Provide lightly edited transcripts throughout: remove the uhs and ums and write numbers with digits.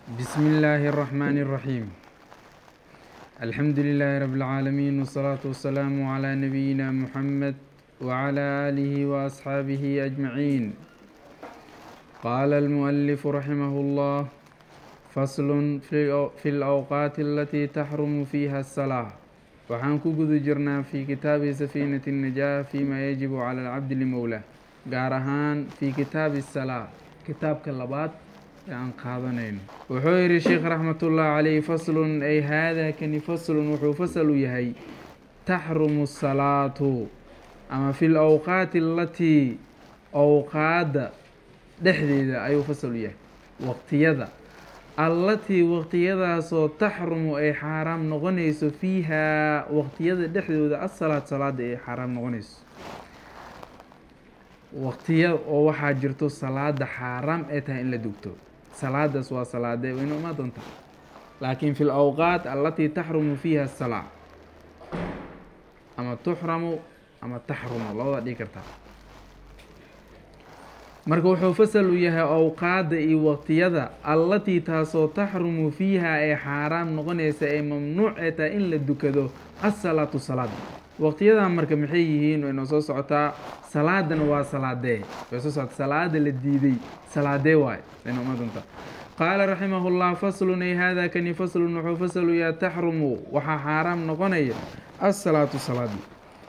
بسم الله الرحمن الرحيم. الحمد لله رب العالمين، والصلاة والسلام على نبينا محمد وعلى آله وأصحابه أجمعين. قال المؤلف رحمه الله: فصل في الأوقات التي تحرم فيها الصلاة. waxaan ku guda jirnaa fi kitaabi safiinati النajاة فيma yajibu calى الcabdi limowlah, gaar ahaan fi kitaabi الsalaa, kitaabka labaad ee aan qaadanayno. wuxuu yihi sheekh raxmatullahi caleyh: faslun ay haadaa kani faslun wuxuu fasal u yahay taxrumu الsalaatu, ama fi lawqaati alatii awqaada dhexdeeda ayuu fasal u yahay, waqtiyada allatii waqtiyadaasoo taxrumu ay xaaraam noqonayso fiihaa waqtiyada dhexdooda asalaad salaada ay xaaraam noqonayso. waqtiya oo waxaa jirto salaada xaaraam ee tahay in la dugto. salaadaas waa salaadee wayna uma doonta, laakiin fi lawqaat allatii taxrumu fiiha asalaa, ama tuxramu ama taxrumu labada dhigi kartaa. marka wuxuu fasal u yahay awqaada iyo waqtiyada allatii taasoo taxrumu fiiha ay xaaraam noqonaysa ay mamnuuc ee tahay in la dukado asalaatu salaada. waqtiyadan marka maxay yihiin? way noo soo socotaa. salaadana waa salaadee, way soo socota. salaada la diiday salaadee waaye, wayna uma doonta. qaala raximahullah: faslun ay haadaa kani faslun wuxuu fasal u yahay taxrumu waxaa xaaraam noqonaya asalaatu salaadi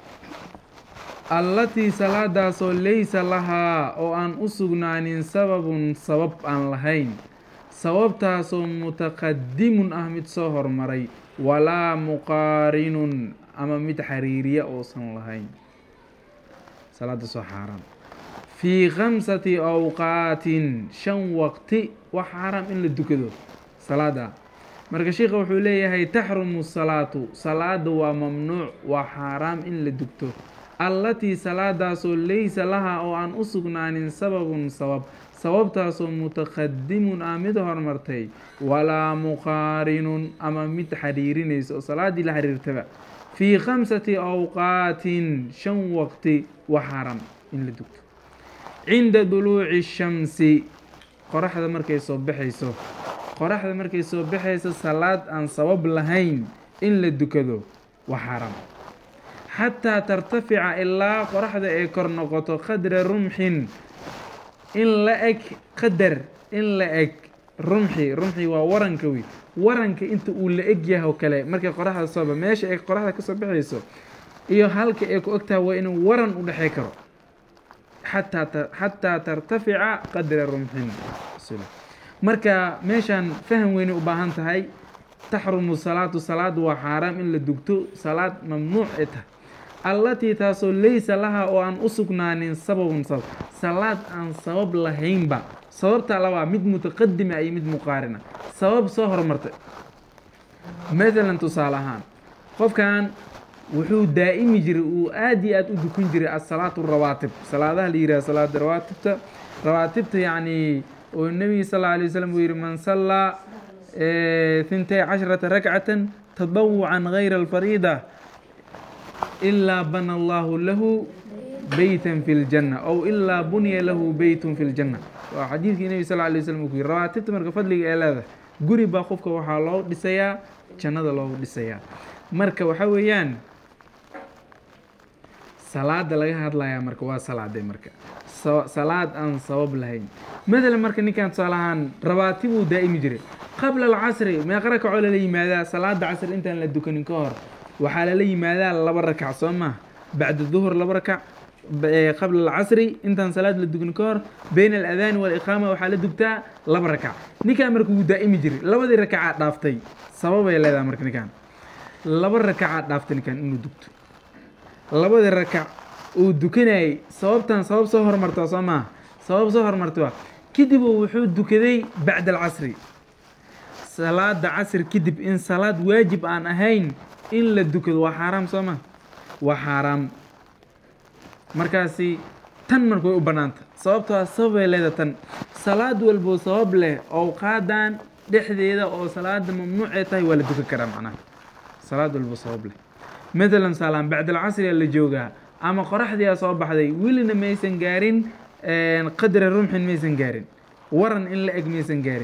allatii salaadaasoo laysa lahaa oo aan u sugnaanin sababun sabab aan lahayn, sababtaasoo mutaqadimun ah mid soo hormaray, walaa muqaarinun ama mid xariiriya oosan lahayn. salaadaas waa xaaraam fii 5 awqaatin 5 waqti wax xaaraam in la dukado salaada. marka sheikha wuxuu leeyahay taxrumu salaatu, salaada waa mamnuuc, waa xaaraam in la dugto. allatii salaadaasoo laysa lahaa oo aan u sugnaanin sababun sabab, sababtaasoo mutaqadimun ah mid hormartay, walaa muqaarinun ama mid xariirinaysa oo salaadii la xiriirtaba. fii 5 awqaatin 5 waqti waa xaaraam in la dugto. cinda duluuci shamsi, qoraxda markay soo baxayso, qoraxda markay soo baxayso salaad aan sabab lahayn in la dukado waa xaaraam. xataa tartafica ilaa qoraxda ay kor noqoto qadra rumxin, in la eg qadar, in la eg rumxi waa waranka wey, waranka inta uu la eg yahay oo kale markay qoraxda sooba, meesha ay qoraxda kasoo baxayso iyo halka ay ku ogtahay waa inuu waran u dhexey karo. xataa tartafica qadra rumxin. marka meeshaan faham weynay u baahan tahay. taxrumu salaatu, salaad waa xaaraam in la dugto, salaad mamnuuc ay tahay. allatii taasoo laysa lahaa oo aan u sugnaanin sababun sabab, salaad aan sabab lahaynba. sababta labaa mid mutaqadima iyo mid muqaarina, sabab soo hormartay. maalan tusaale ahaan, qofkan wuxuu daa'imi jiray, uu aad iyo aad u dukan jiray asalaatu rawaatib, salaadaha la yidhaha salaada rawaatibta yacni oo nebiga sal alla alay wasalam uu yihi: man sallaa 12 rakcatan tadawucan gayra alfariida ilaa bana allahu lahu beytan fi ljanna, aw ilaa bunya lahu beytun fi ljanna. waa xadiidkii nebi sal alay waslm uu ku yiri. rawaatibta marka fadliga ee leedahay, guri baa qofka waxaa loo dhisayaa, jannada loogu dhisayaa. marka waxaa weeyaan salaada laga hadlayaa marka waa salaade, marka salaad aan sabab lahayn. maalan marka ninkan tusaale ahaan rawaatib uu daa'imi jiray. qabla alcasri meeqa rakacoo lala yimaadaa? salaada casr intaan la dukanin ka hor waxaa lala yimaadaa 2 rakac soo maha. bacda duhur 2 rakac, qabla alcasri intaan salaad la dukanin ka hor, bayna aladaani waaliqaama waxaa la dugtaa 2 rakac. ninkaan marka wuu daa'imi jiray, 2 rakacaa dhaaftay, sababay leedahay marka ninkaan 2 rakacaa dhaaftay ninkaan inuu dugto. 2 rakac uu dukanayay, sababtan sabab soo hormarta soo maha, sabab soo hormarta. kadib wuxuu dukaday bacda alcasri, salaada casr kadib. in salaad waajib aan ahayn in la dukado waa xaaraam soo ma, waa xaaraam. markaasi tan marka way u banaanta, sababtoo sababay leeda. tan salaad walbo sabab leh awqaadan dhexdeeda oo salaada mamnuucay tahay waa la dukan karaa. macnaha salaad walbo sabab leh. maalan salaan bacda alcasri la joogaa, ama qoraxdii soo baxday, welina maysan gaarin qadra rumxin, maysan gaarin waran in la eg maysan gaarin.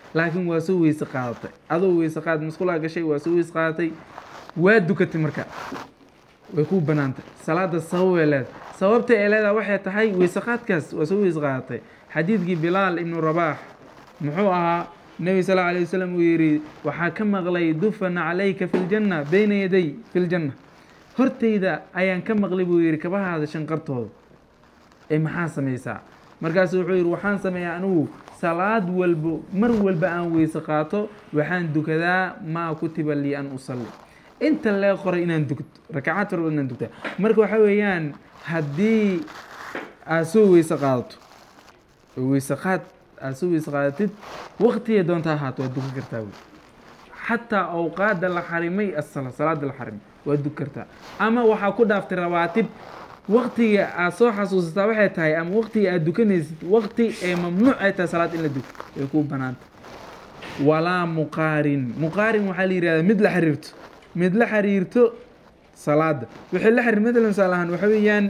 laakiin waa soo weyse qaadatay adoo weyse qaad musqulaha gashay waa soo weyse qaadatay waa dukatay marka way ku banaantay salaada sababay leedahay sababta ay leedahay waxay tahay weyse qaadkaas waa soo weyse qaadatay xadiidkii bilaal ibnu rabaax muxuu ahaa nabi sal allahu alayhi wasallam uu yidhi waxaa ka maqlay dufana calayka fi ljanna bayna yaday fi ljanna hortayda ayaan ka maqlay buu yidhi kabahaada shanqartooda ee maxaa samaysaa markaasu wuxuu yidhi waxaan sameeyaa anigu salaad walbo mar walba aan weyse qaato waxaan dukadaa maa kutiba lii an usalli inta lee qoray inaan dugto rakacaad fara badan inaan dugtaa marka waxaa weeyaan haddii aad soo weyse qaadato weyse qaad aad soo weyse qaadatid waqtiga doonta ahaato waad dukan kartaa wey xataa awqaada la xarimay salaada la xarimay waad dukan kartaa ama waxaa ku dhaaftay rawaatib waqtiga aad soo xasuusataa waxay tahay ama waqtiga aad dukanaysid waqti ee mamnuuc ay tahay salaad in la duko way ku banaanta walaa muqaarin waxaa la yihahdaa mid la xiriirto salaada wixii la xiriir matalan tusaale ahaan waxa weeyaan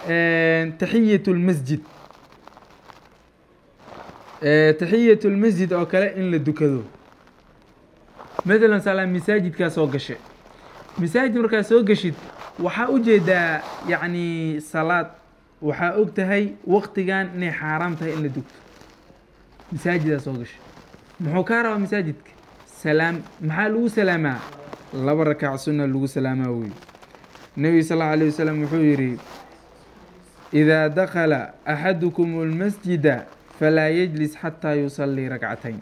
taxiyatu lmasjid oo kale in la dukado matalan tusaale masaajidkaa soo gashay masaajid markaa soo gashid waxaa ujeedaa yacni salaad waxaa og tahay waqtigan inay xaaraam tahay in la dugto masaajidaa soo gashay muxuu kaa rabaa masaajidka salaam maxaa lagu salaamaa 2 rakac sunna lagu salaamaa wey nabi sal allahu alayhi wasalam wuxuu yidhi idaa dakhala axadukum almasjida falaa yajlis xataa yusallii rakcatayn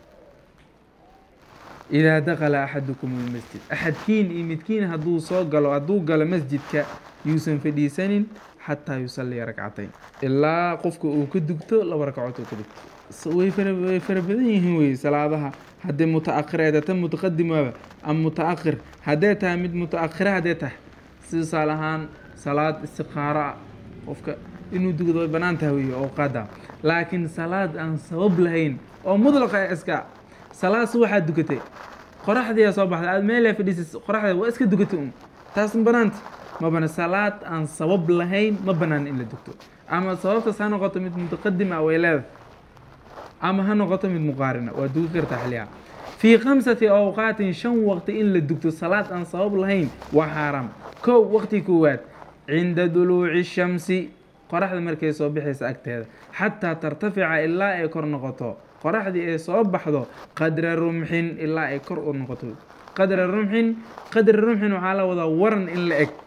idaa dakhala axadukum almasjid axadkiin iyo midkiin hadduu galo masjidka yuusan fadhiisanin xataa yusalliya rakcatayn ilaa qofka uu ka dugto 2 ragcadood uu ka dugto way fara badan yihiin wey salaadaha haddii mutaakhir tan mutaqadim waaba ama mutaakhir hadday tahay mid mutaakhira hadday tahay sida tusaale ahaan salaad istiqaara qofka inuu dugdo way banaan tahay wey oo qaada laakiin salaad aan sabab lahayn oo mudlaqa iska salaad waxaad dukatay qoraxdii soo baxday aad meel fadhiisay qoraxda waa iska dukatay taas banaanta ma bana salaad aan sabab lahayn ma banaan in la dugto ama sababta ha noqoto mid mutaqadim ah way leedahay ama ha noqoto mid muqaarina waa dugi kartaa xiliya fi 5 awqaatin 5 waqti in la dugto salaad aan sabab lahayn waa xaraam kow waqti koowaad cinda duluuci shamsi qoraxda markay soo bixaysa agteeda xataa tartafica ilaa ay kor noqoto qoraxdii ay soo baxdo qadra rumxin ilaa ay kor u noqoto qadra rumxin waxaa la wadaa waran in la eg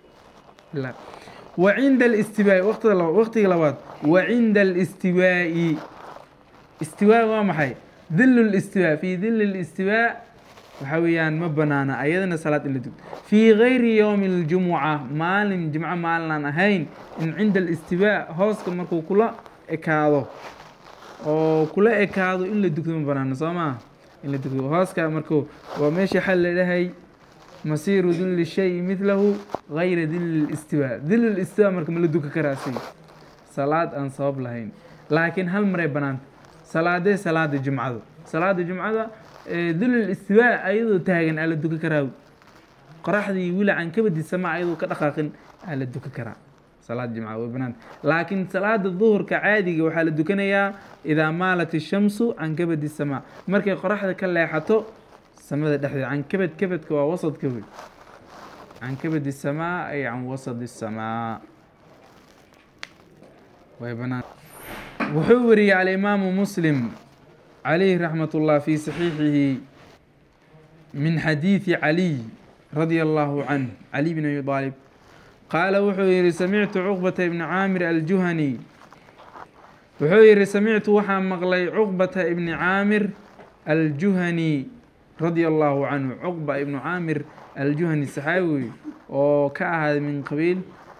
wa cinda alistiwaa'i waqtiga labaad wa cinda alistiwaa'i istiwaa waa maxay dillu listiwaa fi dilli listiwaa waxaa weeyaan ma banaana ayadana salaad in la dugto fii gayri yowmi اljumuca maalin jimco maalinaan ahayn in cinda alistiwaa hooska markuu kula ekaado in la dugto ma banaana soo maa in la dugto hooska markuu waa meeshii xal leedahay masiiru dilli shay midlahu gayra dilli listiwaa dilli listiwaa marka ma la duka karaasi salaad aan sabab lahayn laakiin hal maray banaanta salaada jumcada dilil istiwaa ayadoo taagan aa la duka karaa qoraxdii wilacan kabadi sama ayadoo ka dhaqaaqin aa la duka karaa salaad jumca way banaanta laakiin salaada duhurka caadiga waxaa la dukanayaa idaa maalat ishamsu can kabadi samaa markay qoraxda ka leexato samada dhexdeeda kabadka waa wasadka wey can kabadi samaa ay can wasadi samaa way banaanta wuxuu wariyay alimaamu muslim عليه رحمة الله في صحيحه من حديث علي رضي الله عنه علي بن أبي طالب قال وحير سمعت عقبة بن عامر الجهني وحير سمعت وحا مغلي عقبة بن عامر الجهني رضي الله عنه عقبة بن عامر الجهني السحاوي وكأهد من قبيل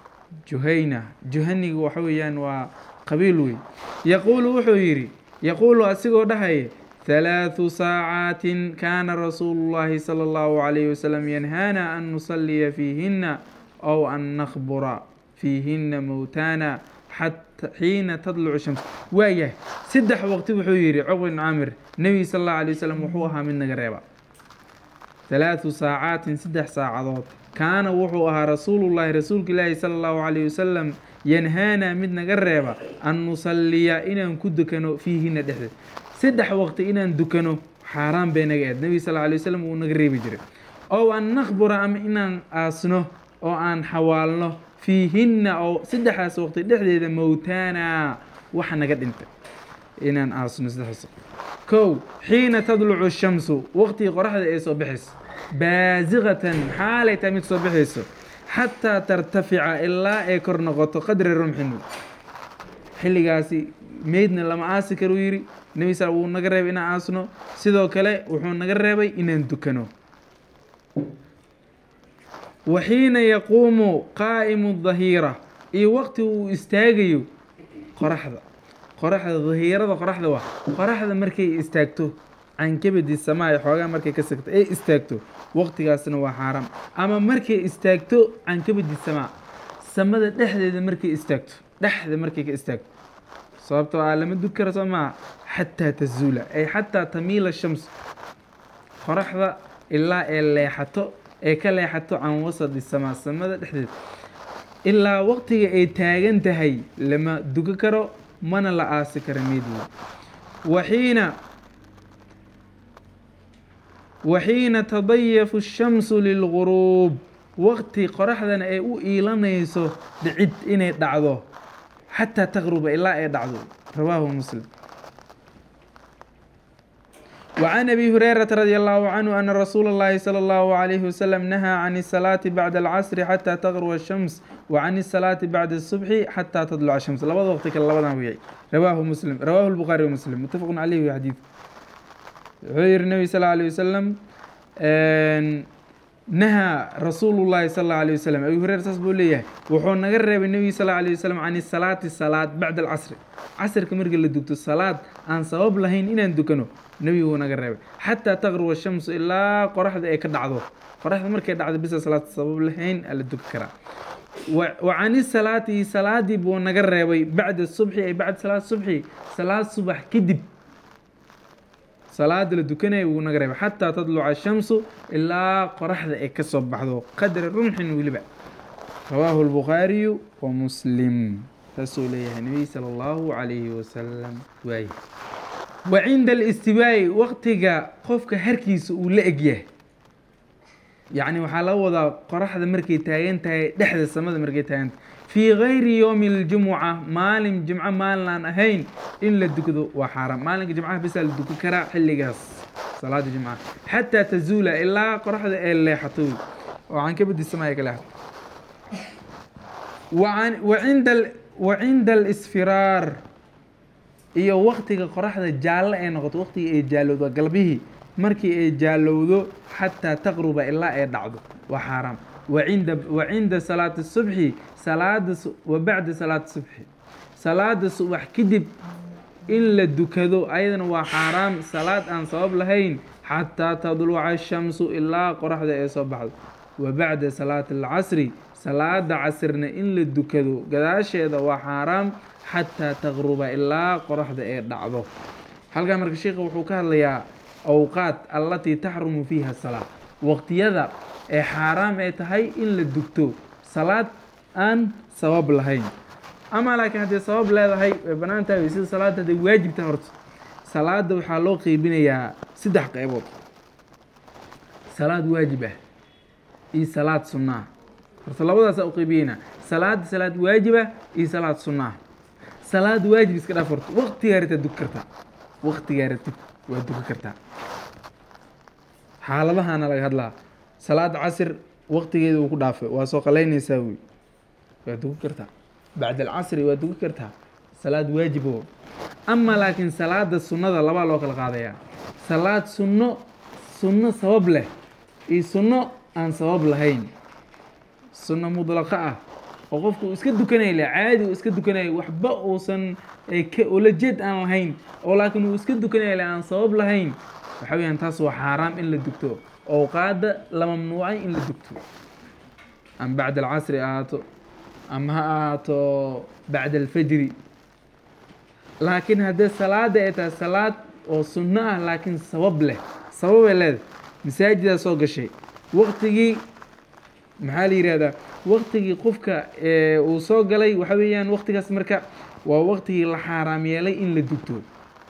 جهني وحويا وقبيلوي يقول وحيري يقول أسيقو دهي 3 ساعات كان رسول الله صلى الله عليه وسلم ينهانا أن نصلي فيهن أو أن نخبر فيهن موتانا حتى حين تطلع الشمس وياه 6 وقت وحيري عقب بن عامر نبي صلى الله عليه وسلم وحوها من قريبا 3 ساعات 6 ساعات كان وحوها رسول الله صلى الله عليه وسلم ينهانا midna ga reeba an nusalliya inaan ku dukano fiihina dhexdeed saddex waqti inaan dukano xaaraan bay naga ahayd nabiga sal alla alay wasalam wuu naga reebi jiray oo an naqbura ama inaan aasno oo aan xawaalno fiihinna oo saddexdaas waqti dhexdeeda mowtaana waxa naga dhintay inaan aasno saddexdaas kow xiina tadlucu shamsu waqtigii qoraxda ay soo baxayso baasiqatan xaalay tahay mid soo baxayso xataa tartafica ilaa ay kor noqoto qadri rumxin xilligaasi meydna lama aasi karuu yidhi nebi sal wuu naga reebay inaan aasno sidoo kale wuxuu naga reebay inaan dukano waxiina yaquumu qaa'imu dahiira iyo waqti uu istaagayo qoraxda dahiirada qoraxda waa qoraxda markay istaagto cankabadi samaa xoogaa markay ka sagto ay istaagto waqtigaasna waa xaaraam ama markay istaagto cankabadi samaa samada dhexdeeda markay istaagto dhexda markay ka istaagto sababtoo ah lama dug karo soo maaha xataa tazuula ay xataa tamiila shams qoraxda ilaa ay leexato ee ka leexato can wasadi samaa samada dhexdeeda ilaa waqtiga ay taagan tahay lama dugo karo mana la aasi kara meydooda waxiina tadayafu shamsu lilguruub waqti qoraxdana ay u iilanayso dhicid inay dhacdo xataa taqruba ilaa ay dhacdo rawaahu muslim وعن أبي هريرة رضي الله عنه أن رسول الله صلى الله عليه وسلم نهى عن الصلاة بعد العصر حتى تغرب الشمس وعن الصلاة بعد الصبح حتى تطلع الشمس لبض وقتك لبض وياي رواه مسلم رواه البخاري ومسلم متفق عليه في حديث غير النبي صلى الله عليه وسلم نهى رسول الله صلى الله عليه وسلم أبي هريرة تصبوا ليه وحون نقرب النبي صلى الله عليه وسلم عن الصلاة بعد العصر عصر كمرق اللي دكتو الصلاة عن صواب لهين إن دكنو نبي هو نقرب حتى تغرب الشمس إلا قرحة أي كدعضو قرحة مركي دعضو بس صلاة صواب لهين اللي دكرا وعن صلاة بو نقرب بعد الصبح أي بعد صلاة الصبح صلاة الصبح كدب صلاة الدكنة ونقرب حتى تطلع الشمس إلا قرحة أي كسب بعضو قدر الرمح ولبع رواه البخاري ومسلم رسوله النبي صلى الله عليه وسلم وعند الاستواء وقتك قفك هركيس ولقيه يعني waxaa la wadaa qoraxda markay taagan tahay dhexda samada markay taagan في غير يوم الجمعة مالين جمعة مالان أهين إن لدكدو وحرام مالين جمعة بس لدكو كرا حلقاس صلاة الجمعة حتى تزول إلا قرحة إلا حطوي وعن كبد السماء كلا وعند الإسفرار iyo waqtiga qoraxda jaalle ay noqoto waqtiga ay jaalowdo galbihi markii ay jaalowdo hatta taqruba ilaa ay dhacdo waa xaraam وعند صلاة الصبح وبعد صلاة الصبح صلاة الصبح كدب إلا الدكذو أيضا وحرام صلاة أن صواب لهين حتى تطلع الشمس إلا قرحة أي صبح وبعد صلاة العصر صلاة عصرنا إلا الدكذو قداش هذا وحرام حتى تغرب إلا قرحة أي دعوه هل كان مركز الشيخ وحوكها ليا أوقات التي تحرم فيها الصلاة وقت يذا حرام أي تهي إلا الدكتور صلاة أن صواب لهين أما لكن هذه صواب لا هي بنانتا يصير صلاة هذه واجب تهرت صلاة وحلوقي بنيا سدح قيبوت صلاة واجبة إي صلاة سنة فصلاة وضع سأقيبينا صلاة واجبة إي صلاة سنة صلاة واجب إسكرا فرت وقت يارت الدكرتا وقت يارت ودكرتا حالبها أنا لك هدلا صلاة عصر وقت يارت وكدافع واسوق لين يساوي ودكرتا بعد العصر ودكرتا صلاة واجبه أما لكن صلاة السنة لبا لوك القاضية صلاة سنة صواب له إي سنة أن صواب لهين سنة مطلقة وقفك اسكدو كناي عادي واسكدو كناي وحبا اوسن ولا جد ان لهين ولكن اسكدو كناي ان صواب لهين وحوي ان تاس حرام ان لدكتور او قاد لممنوع ان لدكتور ام بعد العصر اتو اما اتو بعد الفجر لكن هذه الصلاه ايتا صلاه او سنه لكن صواب له صواب له مساجد سو غشي وقتي maxaa la yiraahdaa waqtigii qofka uu soo galay waxa weeyaan waqtigaas marka waa waqtigii la xaraam yeelay in la dugto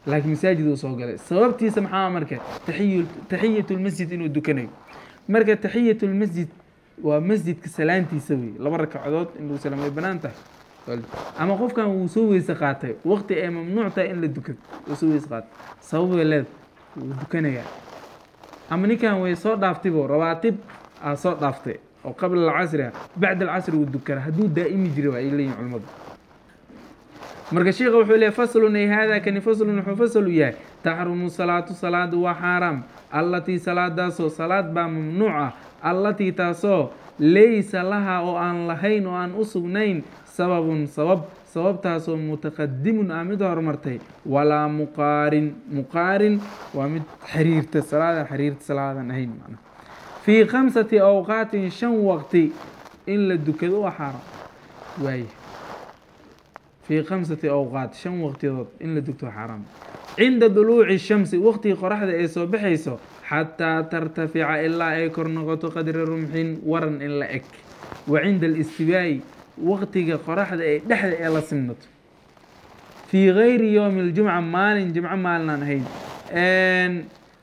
laakiin masaajid uu soo galay sababtiisa maxaa marka taxiyatul masjid inuu dukanayo marka taxiyatul masjid waa masjidka salaantiisa wey laba ragcadood inuu salaamay banaan tahay ama qofkan uu soo weyse qaatay waqti ay mamnuuc tahay in la dukado uu soo weyse qaatay sabab leed uu dukanaya ama ninkan way soo dhaaftaybo rawaatib soo dhaaftay oo qabla al-casr bacda al-casr uu dukana hadduu daa'imi jiray waa ay leeyihiin culimadu marka sheekha wuxuu leeyahay faslun hada kan faslun wuxuu faslu yahay tahrumu salaatu salaadu waa xaaraam allatii salaadaasoo salaad baa mamnuuca allatii taasoo laysa lahaa oo aan lahayn oo aan u sugnayn sababun sababtaasoo mutaqadimun mid horumartay walaa muqaarin waa mid xiriirta salaadan ahayn macnaha fii 5 awqaatin 5 waqti in la dukado waa xaaraam waaye في 5 أوقات 5 وقتيات إن لدكتو حرام عند طلوع الشمس وقت قرحة إيسو بحيسو حتى ترتفع إلا إيكور نغطو قدر رمح ورن إلا إك وعند الاستواء وقت قرحة دحد إلا سنة في غير يوم الجمعة جمعة مالنا نهين أن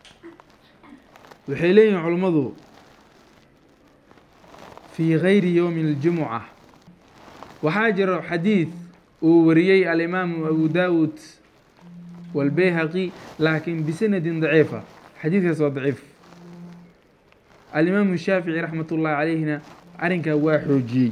وحيلين علمضو في غير يوم الجمعة وحاجر حديث ووريي الإمام أبو داود والبيهقي لكن بسند ضعيفة حديث ضعيف الإمام الشافعي رحمة الله عليه أرنك واحوجي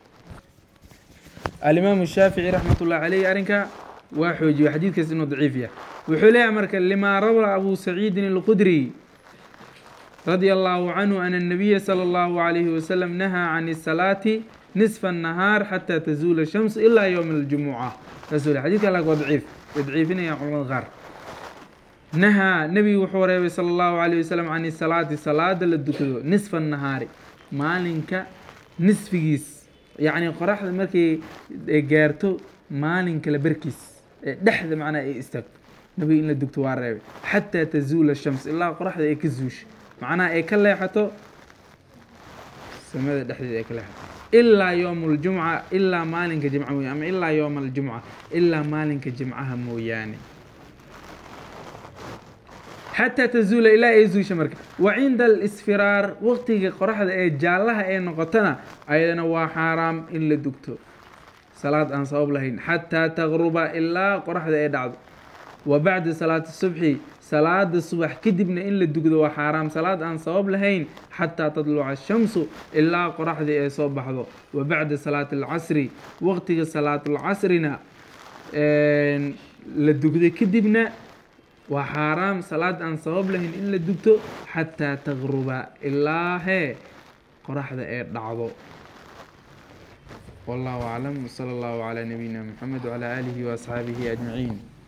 الإمام الشافعي رحمة الله عليه أرنك واحوجي حديث كسنه ضعيف وحلي أمرك لما روى أبو سعيد الخدري رضي الله عنه أن النبي صلى الله عليه وسلم نهى عن الصلاة نصف النهار حتى تزول الشمس إلا يوم الجمعة رسول الحديث قال لك ضعيفين يا علماء الغار نهى نبي وحوره صلى الله عليه وسلم عن الصلاة صلاة للدكتور نصف النهار مالنك نصف جيس يعني قرح المركي جارتو مالنك لبركيس دحذ معنا إيه استك نبي إن الدكتور حتى تزول الشمس إلا قرح إيه كزوش معناه إيه كلا حتى سماه دحذ إيه كلا إلا يوم الجمعة إلا مالك جمعة أما إلا يوم الجمعة إلا مالك جمعها موياني حتى تزول إلى إزوي شمرك وعند الإسفرار وقت قرحة جالها أي نقطنا أيضا هو حرام إلا الدكتور صلاة أن صوب لهين حتى تغرب إلا قرحة دعض وبعد صلاة الصبح صلاة الصبح كدبنا إلا الدكتور وحرام صلاة أن صوب لهين حتى تطلع الشمس إلا قرحة صوب حظو وبعد صلاة العصر وقت صلاة العصرنا للدكتور كدبنا وحرام صلاة أن صوب لهن إلا الدكتور حتى تغرب إلا هي قرحة دعضو والله أعلم وصلى الله على نبينا محمد وعلى آله وأصحابه أجمعين.